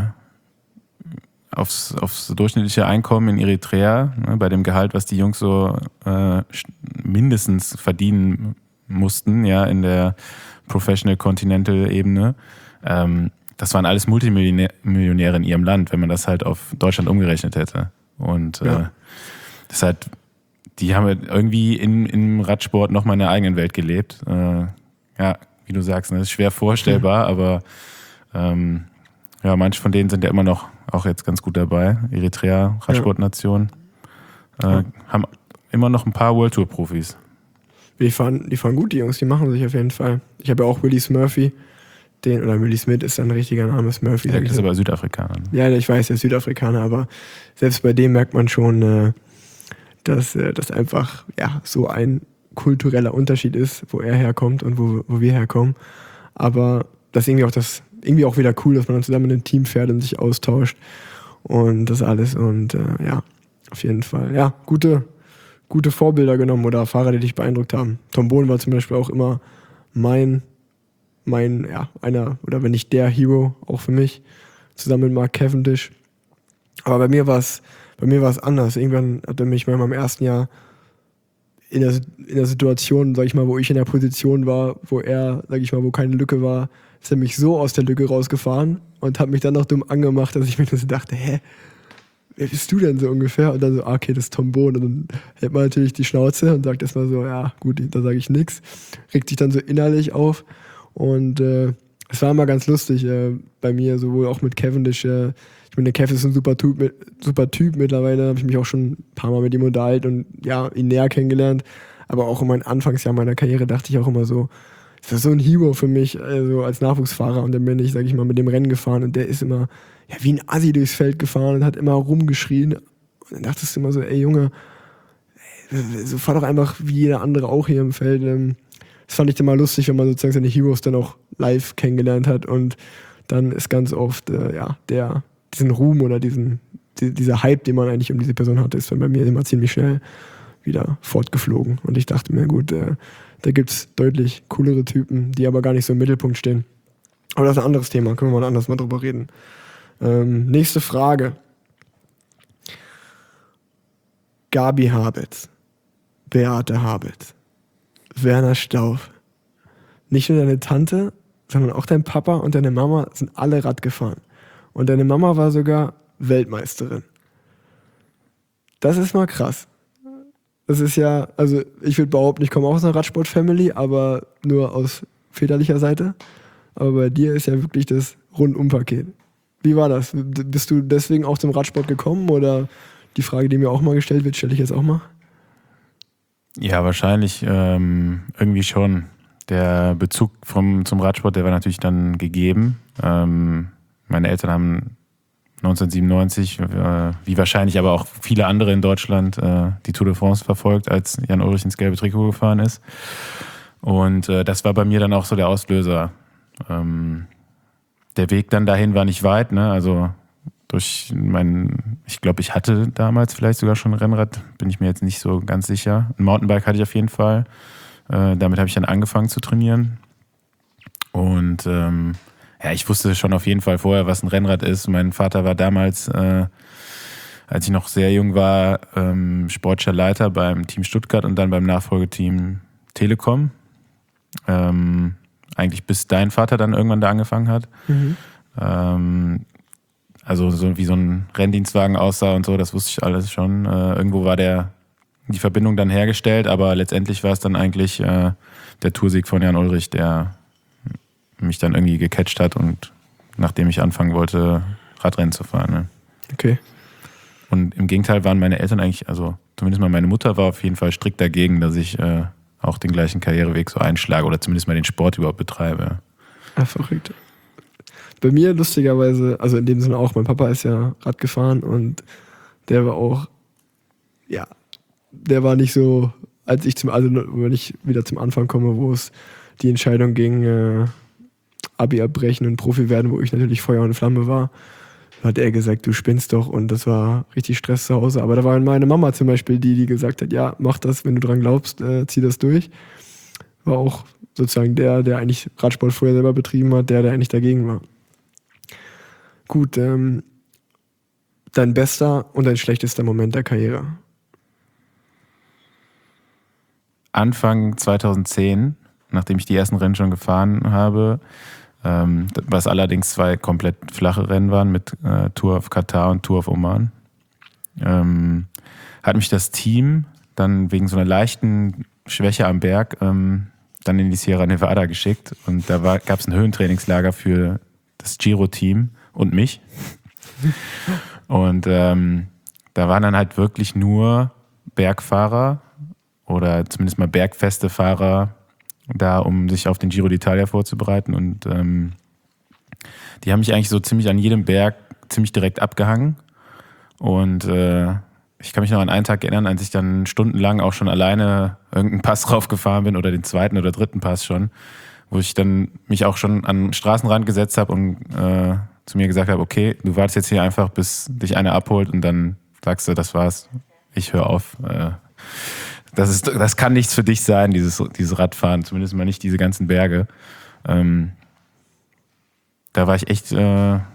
aufs durchschnittliche Einkommen in Eritrea, ne, bei dem Gehalt, was die Jungs so mindestens verdienen mussten, ja, in der Professional Continental Ebene. Das waren alles Multimillionäre in ihrem Land, wenn man das halt auf Deutschland umgerechnet hätte. Und das halt, die haben halt irgendwie im Radsport noch mal in der eigenen Welt gelebt. Ja, wie du sagst, das ist schwer vorstellbar, aber manche von denen sind ja immer noch auch jetzt ganz gut dabei. Eritrea, Radsportnation, haben immer noch ein paar World Tour Profis. Die fahren gut, die Jungs, die machen sich auf jeden Fall. Ich habe ja auch Willie Smurfy, Willie Smith ist sein richtiger Name, Smurfy. Der ist aber Südafrikaner. Ja, ich weiß, der ist Südafrikaner, aber selbst bei dem merkt man schon, dass das einfach so ein kultureller Unterschied ist, wo er herkommt und wo wir herkommen. Aber das ist irgendwie auch wieder cool, dass man dann zusammen in ein Team fährt und sich austauscht und das alles. Und auf jeden Fall, gute Vorbilder genommen oder Fahrer, die dich beeindruckt haben. Tom Bohn war zum Beispiel auch immer einer, oder wenn nicht der Hero, auch für mich, zusammen mit Mark Cavendish. Aber bei mir war es anders. Irgendwann hat er mich mal im ersten Jahr in der Situation, sag ich mal, wo ich in der Position war, wo er, sag ich mal, wo keine Lücke war, ist er mich so aus der Lücke rausgefahren und hat mich dann noch dumm angemacht, dass ich mir nur so dachte, wer bist du denn so ungefähr? Und dann so, okay, das ist Tom Bohn. Und dann hält man natürlich die Schnauze und sagt erstmal so, ja gut, da sage ich nichts. Regt sich dann so innerlich auf. Und es war immer ganz lustig bei mir, sowohl auch mit Cavendish. Ich meine, der Kev ist ein super Typ mittlerweile. Habe ich mich auch schon ein paar Mal mit ihm unterhalten und ihn näher kennengelernt. Aber auch in meinem Anfangsjahr meiner Karriere dachte ich auch immer so, das war so ein Hero für mich, also als Nachwuchsfahrer. Und dann bin ich, sag ich mal, mit dem Rennen gefahren und der ist immer wie ein Assi durchs Feld gefahren und hat immer rumgeschrien. Und dann dachtest du immer so, ey Junge, so fahr doch einfach wie jeder andere auch hier im Feld. Das fand ich dann mal lustig, wenn man sozusagen seine Heroes dann auch live kennengelernt hat. Und dann ist ganz oft, diesen Ruhm oder dieser Hype, den man eigentlich um diese Person hatte, ist dann bei mir immer ziemlich schnell wieder fortgeflogen. Und ich dachte mir, gut, da gibt es deutlich coolere Typen, die aber gar nicht so im Mittelpunkt stehen. Aber das ist ein anderes Thema, können wir mal anders mal drüber reden. Nächste Frage. Gabi Habitz, Beate Habitz, Werner Stauf. Nicht nur deine Tante, sondern auch dein Papa und deine Mama sind alle Rad gefahren. Und deine Mama war sogar Weltmeisterin. Das ist mal krass. Das ist ja, also ich würde behaupten, ich komme auch aus einer Radsport-Family, aber nur aus väterlicher Seite. Aber bei dir ist ja wirklich das Rundumpaket. Wie war das? Bist du deswegen auch zum Radsport gekommen oder die Frage, die mir auch mal gestellt wird, stelle ich jetzt auch mal? Ja, wahrscheinlich irgendwie schon. Der Bezug zum Radsport, der war natürlich dann gegeben. Meine Eltern haben 1997, wie wahrscheinlich aber auch viele andere in Deutschland, die Tour de France verfolgt, als Jan Ullrich ins gelbe Trikot gefahren ist. Und das war bei mir dann auch so der Auslöser. Der Weg dann dahin war nicht weit, ne? Also ich glaube, ich hatte damals vielleicht sogar schon ein Rennrad, bin ich mir jetzt nicht so ganz sicher. Ein Mountainbike hatte ich auf jeden Fall. Damit habe ich dann angefangen zu trainieren. Und ich wusste schon auf jeden Fall vorher, was ein Rennrad ist. Mein Vater war damals als ich noch sehr jung war, sportlicher Leiter beim Team Stuttgart und dann beim Nachfolgeteam Telekom. Eigentlich bis dein Vater dann irgendwann da angefangen hat. Also so wie so ein Renndienstwagen aussah und so, das wusste ich alles schon. Irgendwo war die Verbindung dann hergestellt, aber letztendlich war es dann eigentlich der Toursieg von Jan Ullrich, der mich dann irgendwie gecatcht hat und nachdem ich anfangen wollte, Radrennen zu fahren. Ne? Okay. Und im Gegenteil waren meine Eltern eigentlich, also zumindest mal meine Mutter war auf jeden Fall strikt dagegen, dass ich auch den gleichen Karriereweg so einschlage oder zumindest mal den Sport überhaupt betreibe. Ah, verrückt. Bei mir lustigerweise, also in dem Sinne auch, mein Papa ist ja Rad gefahren und der war auch, ja, der war nicht so, als ich wenn ich wieder zum Anfang komme, wo es die Entscheidung ging, Abi abbrechen und Profi werden, wo ich natürlich Feuer und Flamme war, hat er gesagt, du spinnst doch, und das war richtig Stress zu Hause. Aber da war meine Mama zum Beispiel die gesagt hat, ja, mach das, wenn du dran glaubst, zieh das durch. War auch sozusagen der eigentlich Radsport vorher selber betrieben hat, der eigentlich dagegen war. Gut, dein bester und dein schlechtester Moment der Karriere? Anfang 2010, nachdem ich die ersten Rennen schon gefahren habe, was allerdings 2 komplett flache Rennen waren mit Tour of Katar und Tour of Oman, hat mich das Team dann wegen so einer leichten Schwäche am Berg dann in die Sierra Nevada geschickt, und da gab es ein Höhentrainingslager für das Giro-Team und mich. Und da waren dann halt wirklich nur Bergfahrer oder zumindest mal bergfeste Fahrer da, um sich auf den Giro d'Italia vorzubereiten. Und die haben mich eigentlich so ziemlich an jedem Berg ziemlich direkt abgehangen. Und ich kann mich noch an einen Tag erinnern, als ich dann stundenlang auch schon alleine irgendeinen Pass raufgefahren bin oder den 2. oder 3. Pass schon, wo ich dann mich auch schon an den Straßenrand gesetzt habe und zu mir gesagt habe, okay, du wartest jetzt hier einfach, bis dich einer abholt, und dann sagst du, das war's, ich höre auf. Das kann nichts für dich sein, dieses Radfahren, zumindest mal nicht diese ganzen Berge. Da war ich echt eine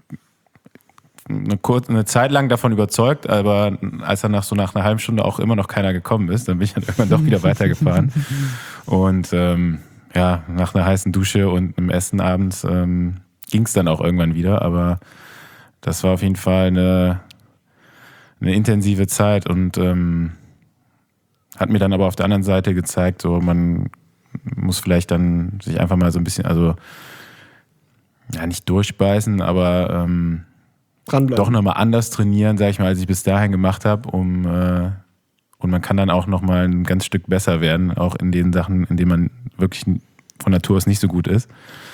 Zeit lang davon überzeugt, aber als dann nach einer halben Stunde auch immer noch keiner gekommen ist, dann bin ich dann irgendwann doch wieder weitergefahren. Und nach einer heißen Dusche und einem Essen abends ging es dann auch irgendwann wieder, aber das war auf jeden Fall eine intensive Zeit und hat mir dann aber auf der anderen Seite gezeigt, so man muss vielleicht dann sich einfach mal so ein bisschen, also ja, nicht durchbeißen, aber doch nochmal anders trainieren, sag ich mal, als ich bis dahin gemacht habe, und man kann dann auch nochmal ein ganz Stück besser werden, auch in den Sachen, in denen man wirklich von Natur aus nicht so gut ist.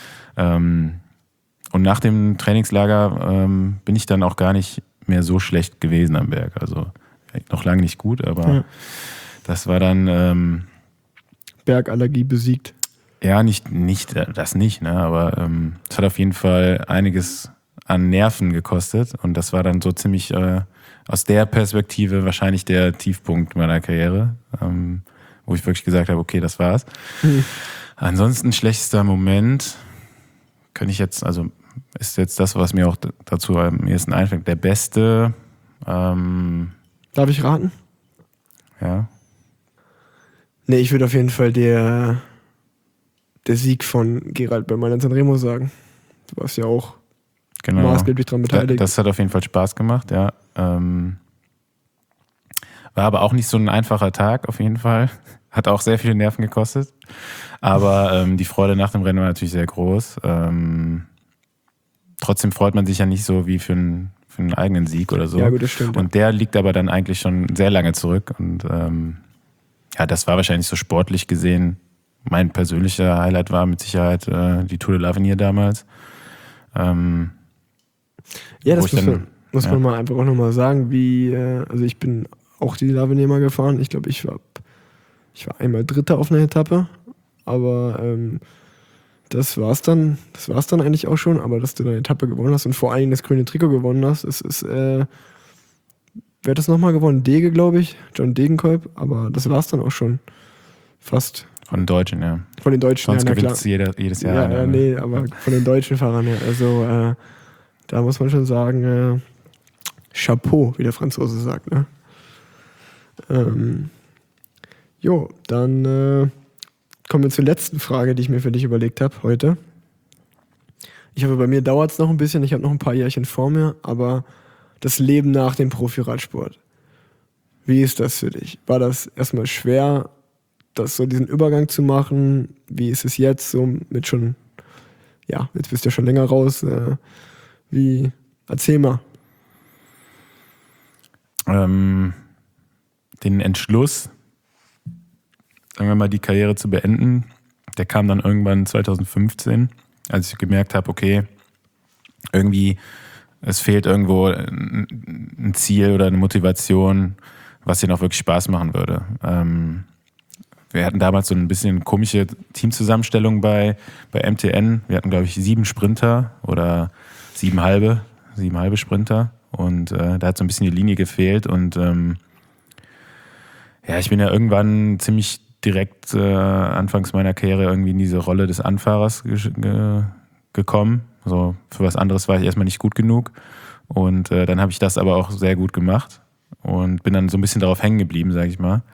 Und nach dem Trainingslager bin ich dann auch gar nicht mehr so schlecht gewesen am Berg. Also noch lange nicht gut, aber das war dann Bergallergie besiegt. Ja, nicht das nicht, ne? Aber es hat auf jeden Fall einiges an Nerven gekostet, und das war dann so ziemlich aus der Perspektive wahrscheinlich der Tiefpunkt meiner Karriere, wo ich wirklich gesagt habe, okay, das war's. Ansonsten schlechtester Moment könnte ich jetzt, also ist jetzt das, was mir auch dazu am ehesten einfällt. Der beste. Darf ich raten? Ja. Nee, ich würde auf jeden Fall der Sieg von Gerald bei Mailand Sanremo sagen. Du warst ja auch maßgeblich daran beteiligt. Das hat auf jeden Fall Spaß gemacht, ja. War aber auch nicht so ein einfacher Tag, auf jeden Fall. Hat auch sehr viele Nerven gekostet. Aber die Freude nach dem Rennen war natürlich sehr groß. Trotzdem freut man sich ja nicht so wie für einen eigenen Sieg oder so. Ja, gut, das stimmt. Und der liegt aber dann eigentlich schon sehr lange zurück. Und das war wahrscheinlich so sportlich gesehen. Mein persönlicher Highlight war mit Sicherheit die Tour de l'Avenir damals. Das muss man mal einfach auch nochmal sagen, also ich bin auch die l'Avenir mal gefahren. Ich glaube, ich war einmal Dritter auf einer Etappe, aber das war's dann eigentlich auch schon. Aber dass du eine Etappe gewonnen hast und vor allem das grüne Trikot gewonnen hast, wer hat das nochmal gewonnen? Dege, glaube ich, John Degenkolb, aber das war's dann auch schon fast. Von den Deutschen, ja. Von den Deutschen, sonst gewinnt es jedes Jahr. Ja, nee, aber von den deutschen Fahrern, ja. Also da muss man schon sagen, Chapeau, wie der Franzose sagt, ne? Dann kommen wir zur letzten Frage, die ich mir für dich überlegt habe heute. Ich hoffe, bei mir dauert es noch ein bisschen, ich habe noch ein paar Jährchen vor mir, aber das Leben nach dem Profiradsport, wie ist das für dich? War das erstmal schwer, diesen Übergang zu machen? Wie ist es jetzt so mit schon, ja, jetzt bist du ja schon länger raus, erzähl mal. Den Entschluss, sagen wir mal, die Karriere zu beenden, der kam dann irgendwann 2015, als ich gemerkt habe, okay, irgendwie, es fehlt irgendwo ein Ziel oder eine Motivation, was dir noch wirklich Spaß machen würde. Wir hatten damals so ein bisschen komische Teamzusammenstellung bei MTN. Wir hatten, glaube ich, 7 Sprinter oder 7 halbe Sprinter. Und da hat so ein bisschen die Linie gefehlt. Und ich bin ja irgendwann ziemlich direkt anfangs meiner Karriere irgendwie in diese Rolle des Anfahrers gekommen. Also für was anderes war ich erstmal nicht gut genug. Und dann habe ich das aber auch sehr gut gemacht und bin dann so ein bisschen darauf hängen geblieben, sage ich mal.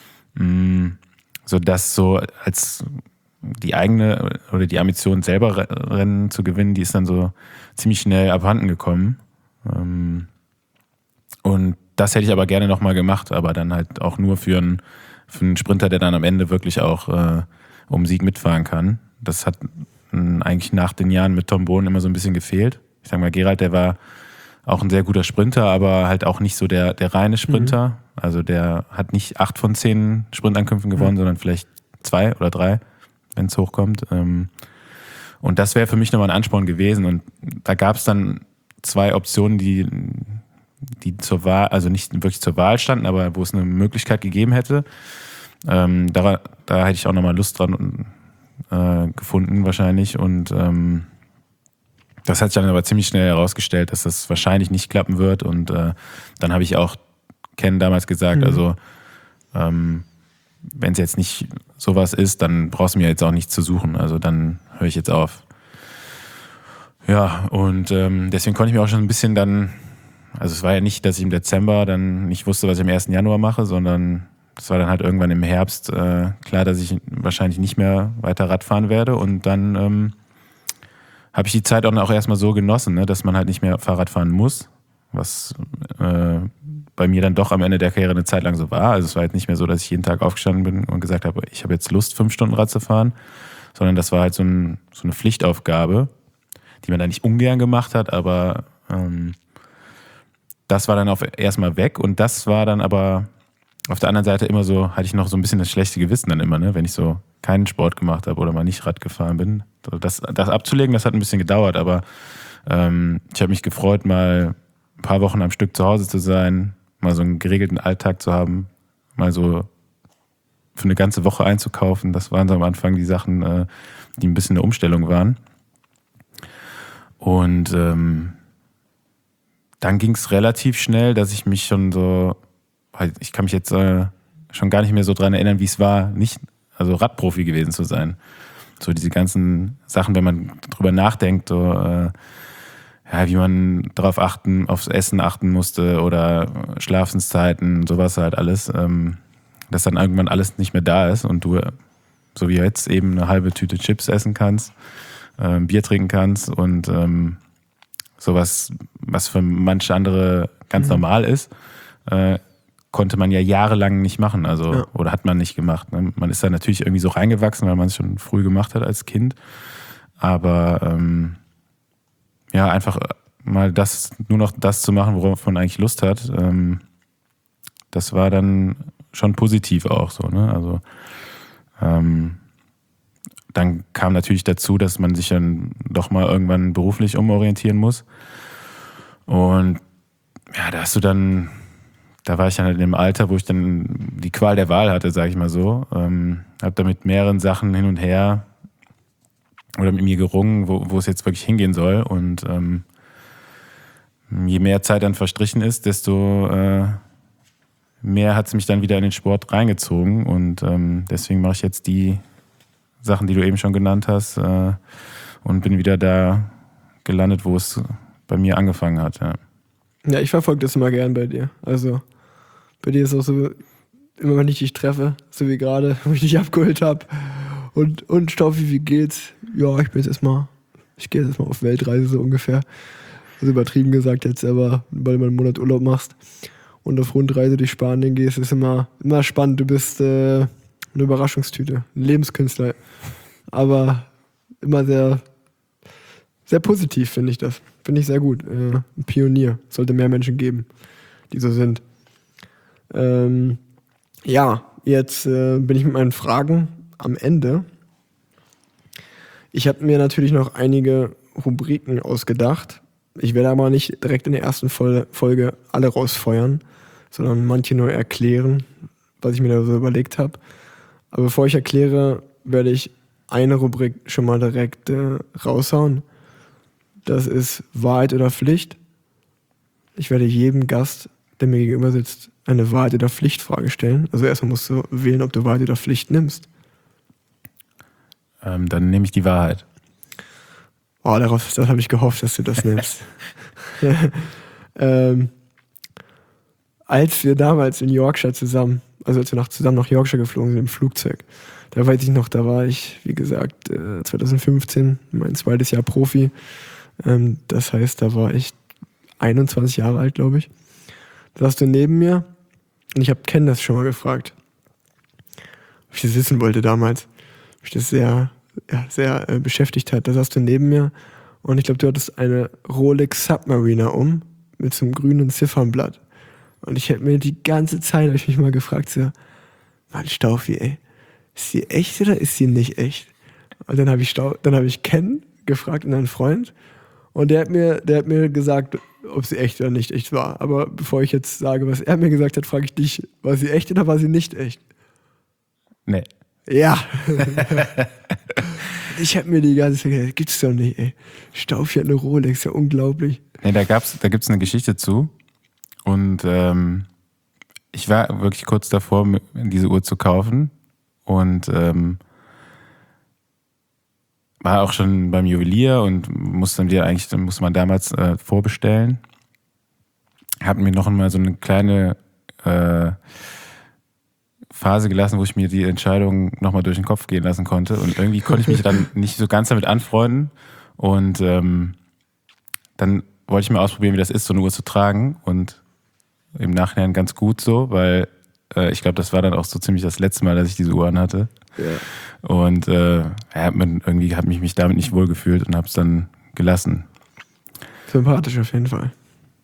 So dass so als die eigene oder die Ambition, selber Rennen zu gewinnen, die ist dann so ziemlich schnell abhanden gekommen. Und das hätte ich aber gerne nochmal gemacht, aber dann halt auch nur für einen Sprinter, der dann am Ende wirklich auch um Sieg mitfahren kann. Das hat eigentlich nach den Jahren mit Tom Bohn immer so ein bisschen gefehlt. Ich sag mal, Gerald, der war auch ein sehr guter Sprinter, aber halt auch nicht so der reine Sprinter. Mhm. Also der hat nicht 8 von 10 Sprintankünften gewonnen, sondern vielleicht 2 oder 3, wenn es hochkommt. Und das wäre für mich nochmal ein Ansporn gewesen. Und da gab es dann 2 Optionen, die zur Wahl, also nicht wirklich zur Wahl standen, aber wo es eine Möglichkeit gegeben hätte. Da hätte ich auch nochmal Lust dran gefunden wahrscheinlich. Und das hat sich dann aber ziemlich schnell herausgestellt, dass das wahrscheinlich nicht klappen wird. Und dann habe ich auch Ken damals gesagt, also wenn es jetzt nicht sowas ist, dann brauchst du mir jetzt auch nichts zu suchen. Also dann höre ich jetzt auf. Ja, und deswegen konnte ich mir auch schon ein bisschen dann, also es war ja nicht, dass ich im Dezember dann nicht wusste, was ich am 1. Januar mache, sondern das war dann halt irgendwann im Herbst klar, dass ich wahrscheinlich nicht mehr weiter Radfahren werde. Und dann habe ich die Zeit auch erstmal so genossen, ne, dass man halt nicht mehr Fahrrad fahren muss, was bei mir dann doch am Ende der Karriere eine Zeit lang so war. Also es war halt nicht mehr so, dass ich jeden Tag aufgestanden bin und gesagt habe, ich habe jetzt Lust, 5 Stunden Rad zu fahren, sondern das war halt so eine Pflichtaufgabe, die man dann nicht ungern gemacht hat, aber das war dann erstmal weg. Und das war dann aber auf der anderen Seite immer so, hatte ich noch so ein bisschen das schlechte Gewissen dann immer, ne, wenn ich so keinen Sport gemacht habe oder mal nicht Rad gefahren bin. Das abzulegen, das hat ein bisschen gedauert, aber ich habe mich gefreut, mal ein paar Wochen am Stück zu Hause zu sein, mal so einen geregelten Alltag zu haben, mal so für eine ganze Woche einzukaufen. Das waren so am Anfang die Sachen, die ein bisschen eine Umstellung waren. Und dann ging es relativ schnell, dass ich mich schon so, ich kann mich jetzt schon gar nicht mehr so dran erinnern, wie es war, also Radprofi gewesen zu sein. So diese ganzen Sachen, wenn man drüber nachdenkt, so, wie man aufs Essen achten musste oder Schlafenszeiten, sowas halt alles, dass dann irgendwann alles nicht mehr da ist und du, so wie jetzt, eben eine halbe Tüte Chips essen kannst, Bier trinken kannst und sowas, was für manche andere ganz normal ist, konnte man ja jahrelang nicht machen, also oder hat man nicht gemacht. Ne? Man ist da natürlich irgendwie so reingewachsen, weil man es schon früh gemacht hat als Kind, aber einfach mal nur noch das zu machen, worauf man eigentlich Lust hat, das war dann schon positiv auch so, ne? Also dann kam natürlich dazu, dass man sich dann doch mal irgendwann beruflich umorientieren muss. Und ja, da war ich dann halt in dem Alter, wo ich dann die Qual der Wahl hatte, sage ich mal so. Habe da mit mehreren Sachen hin und her oder mit mir gerungen, wo es jetzt wirklich hingehen soll. Und je mehr Zeit dann verstrichen ist, desto mehr hat es mich dann wieder in den Sport reingezogen. Und deswegen mache ich jetzt die Sachen, die du eben schon genannt hast, und bin wieder da gelandet, wo es bei mir angefangen hat. Ja. Ja, ich verfolge das immer gern bei dir. Also bei dir ist auch so, immer wenn ich dich treffe, so wie gerade, wo ich dich abgeholt habe. Und Staufi, wie geht's? Ja, ich gehe jetzt erstmal auf Weltreise so ungefähr. Also übertrieben gesagt jetzt, aber weil du mal einen Monat Urlaub machst und auf Rundreise durch Spanien gehst, ist immer spannend. Du bist eine Überraschungstüte, ein Lebenskünstler. Aber immer sehr, sehr positiv, finde ich das. Finde ich sehr gut. Ein Pionier. Sollte mehr Menschen geben, die so sind. Ja, jetzt bin ich mit meinen Fragen am Ende. Ich habe mir natürlich noch einige Rubriken ausgedacht. Ich werde aber nicht direkt in der ersten Folge alle rausfeuern, sondern manche nur erklären, was ich mir da so überlegt habe. Aber bevor ich erkläre, werde ich eine Rubrik schon mal direkt raushauen. Das ist Wahrheit oder Pflicht. Ich werde jedem Gast, der mir gegenüber sitzt, eine Wahrheit- oder Pflichtfrage stellen. Also erstmal musst du wählen, ob du Wahrheit oder Pflicht nimmst. Dann nehme ich die Wahrheit. Oh, das habe ich gehofft, dass du das nimmst. Als wir damals in Yorkshire zusammen nach Yorkshire geflogen sind im Flugzeug, da weiß ich noch, da war ich, wie gesagt, 2015, mein zweites Jahr Profi. Das heißt, da war ich 21 Jahre alt, glaube ich. Da saß du neben mir und ich habe Ken das schon mal gefragt, ob ich das wissen wollte damals. Ob ich das sehr beschäftigt hat. Da saß du neben mir und ich glaube, du hattest eine Rolex Submariner mit so einem grünen Ziffernblatt. Und ich hätte mir die ganze Zeit, habe ich mich mal gefragt, so, Mann, Staufi, ey, ist sie echt oder ist sie nicht echt? Und dann habe ich Ken gefragt, einen Freund, und der hat mir gesagt, ob sie echt oder nicht echt war. Aber bevor ich jetzt sage, was er mir gesagt hat, frage ich dich, war sie echt oder war sie nicht echt? Nee. Ja. Ich hab mir die ganze Zeit gedacht, gibt's doch nicht, ey. Staufi hat eine Rolex, ja unglaublich. Nee, da gibt's eine Geschichte zu. Und ich war wirklich kurz davor, diese Uhr zu kaufen. Und war auch schon beim Juwelier und musste man damals vorbestellen. Hab mir noch mal so eine kleine Phase gelassen, wo ich mir die Entscheidung nochmal durch den Kopf gehen lassen konnte. Und irgendwie konnte ich mich dann nicht so ganz damit anfreunden. Und dann wollte ich mal ausprobieren, wie das ist, so eine Uhr zu tragen. Und im Nachhinein ganz gut so, weil ich glaube, das war dann auch so ziemlich das letzte Mal, dass ich diese Uhr anhatte. Ja. Und irgendwie habe ich mich damit nicht wohlgefühlt und habe es dann gelassen. Sympathisch auf jeden Fall.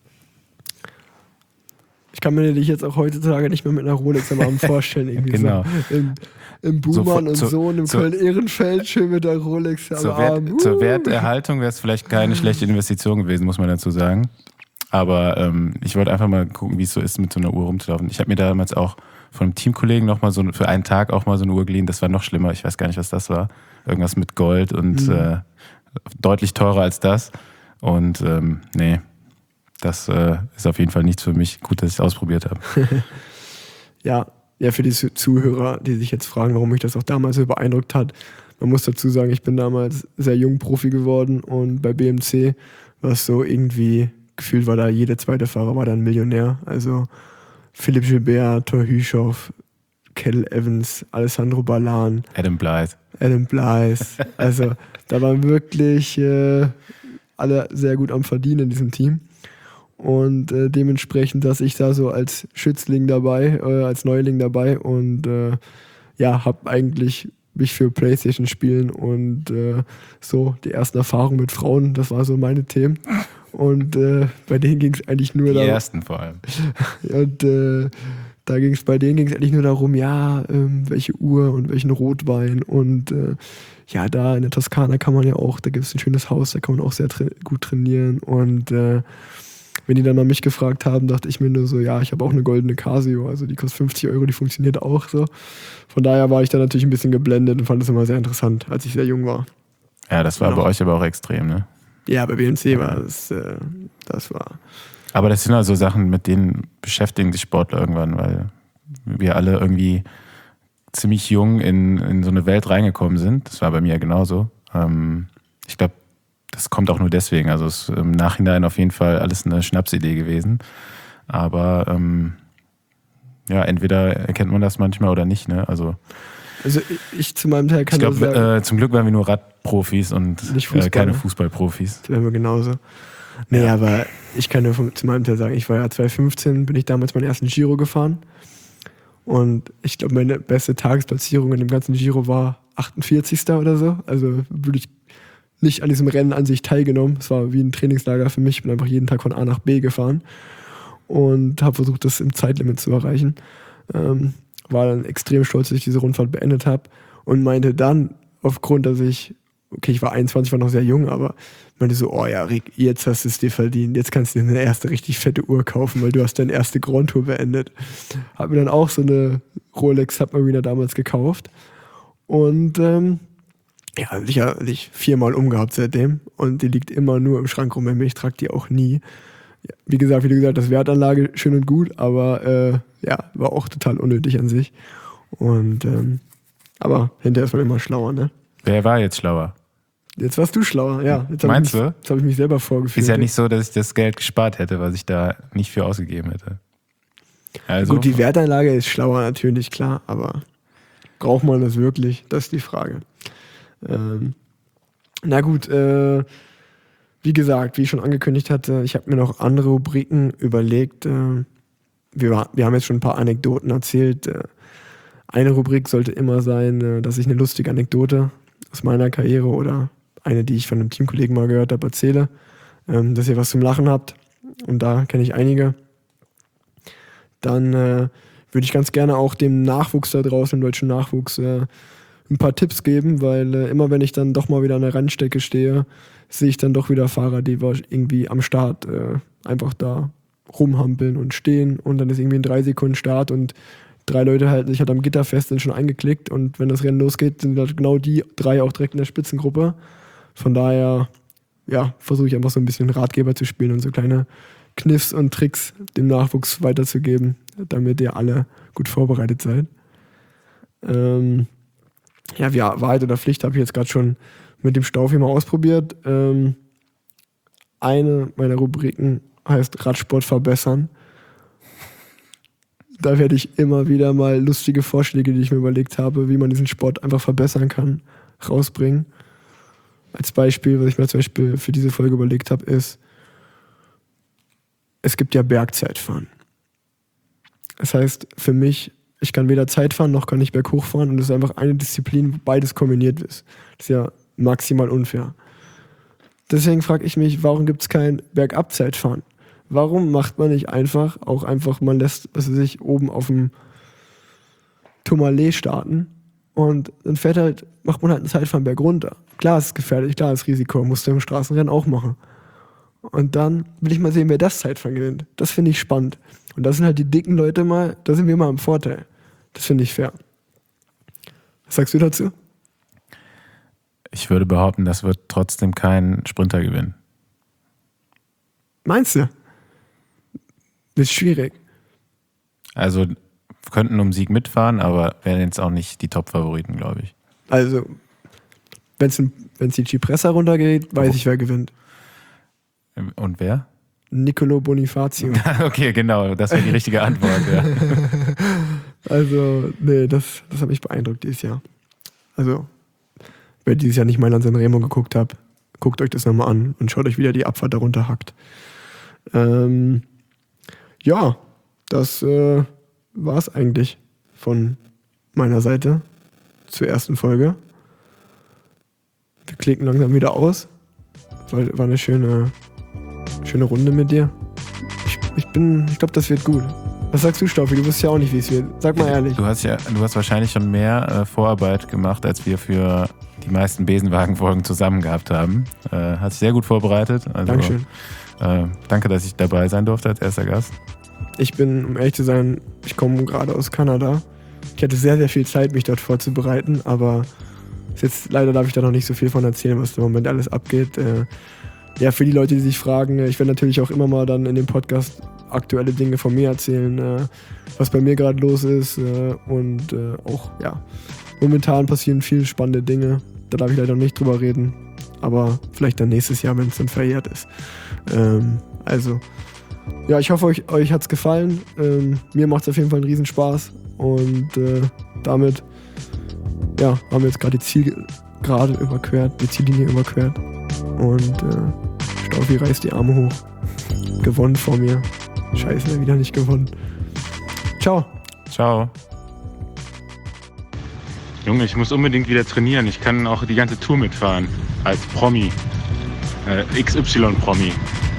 Ich kann mir dich jetzt auch heutzutage nicht mehr mit einer Rolex am Abend vorstellen. Irgendwie genau. So im Buhmann und Sohn im Köln-Ehrenfeld schön mit der Rolex am Abend. Zur Werterhaltung wäre es vielleicht keine schlechte Investition gewesen, muss man dazu sagen. Aber ich wollte einfach mal gucken, wie es so ist, mit so einer Uhr rumzulaufen. Ich habe mir damals auch von einem Teamkollegen noch mal für einen Tag auch mal so eine Uhr geliehen. Das war noch schlimmer. Ich weiß gar nicht, was das war. Irgendwas mit Gold und deutlich teurer als das. Und nee, das ist auf jeden Fall nichts für mich. Gut, dass ich es ausprobiert habe. Ja, für die Zuhörer, die sich jetzt fragen, warum mich das auch damals so beeindruckt hat. Man muss dazu sagen, ich bin damals sehr jung Profi geworden und bei BMC war es so irgendwie, gefühlt war da jeder zweite Fahrer war da ein Millionär. Also Philipp Gilbert, Thor Hüschow, Cadel Evans, Alessandro Ballan, Adam Blythe. Also da waren wirklich alle sehr gut am Verdienen in diesem Team. Und dementsprechend, dass ich da so als Schützling dabei, als Neuling dabei und habe eigentlich mich für Playstation spielen und so die ersten Erfahrungen mit Frauen, das war so meine Themen. Und bei denen ging es eigentlich nur darum. Die ersten vor allem. Und bei denen ging es eigentlich nur darum, welche Uhr und welchen Rotwein. Und da in der Toskana kann man ja auch, da gibt es ein schönes Haus, da kann man auch sehr gut trainieren. Und wenn die dann mal mich gefragt haben, dachte ich mir nur so, ja, ich habe auch eine goldene Casio, also die kostet 50 €, die funktioniert auch so. Von daher war ich da natürlich ein bisschen geblendet und fand das immer sehr interessant, als ich sehr jung war. Ja, das war bei euch aber auch extrem, ne? Ja, bei BMC war das war... Aber das sind also Sachen, mit denen beschäftigen sich Sportler irgendwann, weil wir alle irgendwie ziemlich jung in so eine Welt reingekommen sind. Das war bei mir ja genauso. Ich glaube, das kommt auch nur deswegen. Also es ist im Nachhinein auf jeden Fall alles eine Schnapsidee gewesen. Aber entweder erkennt man das manchmal oder nicht. Ne? Also ich zu meinem Teil kann ich glaube, zum Glück waren wir nur Radprofis und nicht Fußball, keine ne? Fußballprofis. Das wären wir genauso. Nee, aber ich kann nur zu meinem Teil sagen, ich war ja 2015, bin ich damals meinen ersten Giro gefahren. Und ich glaube, meine beste Tagesplatzierung in dem ganzen Giro war 48. oder so. Also würde ich nicht an diesem Rennen an sich teilgenommen. Es war wie ein Trainingslager für mich. Ich bin einfach jeden Tag von A nach B gefahren und habe versucht, das im Zeitlimit zu erreichen. War dann extrem stolz, dass ich diese Rundfahrt beendet habe und meinte dann, aufgrund, dass ich war 21, war noch sehr jung, aber meinte so, oh ja, Rick, jetzt hast du es dir verdient, jetzt kannst du dir eine erste richtig fette Uhr kaufen, weil du hast deine erste Grand Tour beendet. Hab mir dann auch so eine Rolex Submariner damals gekauft und sicherlich 4-mal umgehabt seitdem und die liegt immer nur im Schrank rum, ich trage die auch nie. Ja, wie du gesagt, das Wertanlage schön und gut, aber war auch total unnötig an sich. Und aber hinterher ist man immer schlauer, ne? Wer war jetzt schlauer? Jetzt warst du schlauer, ja. Meinst du? Jetzt habe ich mich selber vorgeführt. Ist ja nicht so, dass ich das Geld gespart hätte, was ich da nicht für ausgegeben hätte. Also, gut, die Wertanlage ist schlauer natürlich, klar, aber braucht man das wirklich? Das ist die Frage. Na gut, wie gesagt, wie ich schon angekündigt hatte, ich habe mir noch andere Rubriken überlegt. Wir haben jetzt schon ein paar Anekdoten erzählt. Eine Rubrik sollte immer sein, dass ich eine lustige Anekdote aus meiner Karriere oder eine, die ich von einem Teamkollegen mal gehört habe, erzähle. Dass ihr was zum Lachen habt. Und da kenne ich einige. Dann würde ich ganz gerne auch dem Nachwuchs da draußen, dem deutschen Nachwuchs, ein paar Tipps geben, weil immer wenn ich dann doch mal wieder an der Randstrecke stehe, sehe ich dann doch wieder Fahrer, die irgendwie am Start einfach da rumhampeln und stehen und dann ist irgendwie in 3 Sekunden Start und 3 Leute halten sich halt am Gitter fest, sind schon eingeklickt und wenn das Rennen losgeht, sind halt genau die 3 auch direkt in der Spitzengruppe. Von daher, versuche ich einfach so ein bisschen Ratgeber zu spielen und so kleine Kniffs und Tricks dem Nachwuchs weiterzugeben, damit ihr alle gut vorbereitet seid. Wahrheit oder Pflicht habe ich jetzt gerade schon mit dem Staufi mal ausprobiert. Eine meiner Rubriken heißt Radsport verbessern. Da werde ich immer wieder mal lustige Vorschläge, die ich mir überlegt habe, wie man diesen Sport einfach verbessern kann, rausbringen. Als Beispiel, was ich mir zum Beispiel für diese Folge überlegt habe, ist, es gibt ja Bergzeitfahren. Das heißt, für mich, ich kann weder Zeit fahren, noch kann ich berghoch fahren und es ist einfach eine Disziplin, wo beides kombiniert ist. Das ist ja maximal unfair. Deswegen frage ich mich, warum gibt es kein Bergabzeitfahren? Warum macht man nicht einfach, man lässt sich oben auf dem Tourmalet starten und dann macht man halt ein Zeitfahren bergunter. Klar, es ist gefährlich, klar, das Risiko, musst du im Straßenrennen auch machen. Und dann will ich mal sehen, wer das Zeitfahren gewinnt. Das finde ich spannend. Und das sind halt die dicken Leute mal, da sind wir mal im Vorteil. Das finde ich fair. Was sagst du dazu? Ich würde behaupten, das wird trotzdem kein Sprinter gewinnen. Meinst du? Das ist schwierig. Also könnten um Sieg mitfahren, aber wären jetzt auch nicht die Top-Favoriten, glaube ich. Also, wenn es die Cipressa runtergeht, weiß ich, wer gewinnt. Und wer? Nicolo Bonifacio. Okay, genau, das wäre die richtige Antwort. Ja. Also, nee, das hat mich beeindruckt dieses Jahr. Also, wer dieses Jahr nicht mal an Sanremo geguckt hat, guckt euch das nochmal an und schaut euch wieder die Abfahrt darunter hackt. Das war es eigentlich von meiner Seite zur ersten Folge. Wir klicken langsam wieder aus. War eine schöne Runde mit dir. Ich glaube, das wird gut. Was sagst du, Stoffi? Du wusstest ja auch nicht, wie es wird. Sag mal ehrlich. Du hast wahrscheinlich schon mehr Vorarbeit gemacht, als wir für die meisten Besenwagen-Folgen zusammen gehabt haben. Hast dich sehr gut vorbereitet. Also, Dankeschön. Danke, dass ich dabei sein durfte als erster Gast. Ich bin, um ehrlich zu sein, ich komme gerade aus Kanada. Ich hatte sehr, sehr viel Zeit, mich dort vorzubereiten, aber leider darf ich da noch nicht so viel von erzählen, was im Moment alles abgeht. Für die Leute, die sich fragen, ich werde natürlich auch immer mal dann in dem Podcast aktuelle Dinge von mir erzählen, was bei mir gerade los ist momentan passieren viele spannende Dinge. Da darf ich leider noch nicht drüber reden. aber vielleicht dann nächstes Jahr, wenn es dann verjährt ist. Also, ja, ich hoffe, euch hat es gefallen. Mir macht es auf jeden Fall einen Riesenspaß und damit haben wir jetzt gerade die Ziellinie überquert und Staufi reißt die Arme hoch. Gewonnen vor mir. Scheiße, wieder nicht gewonnen. Ciao. Ciao. Junge, ich muss unbedingt wieder trainieren. Ich kann auch die ganze Tour mitfahren. Als Promi. XY-Promi.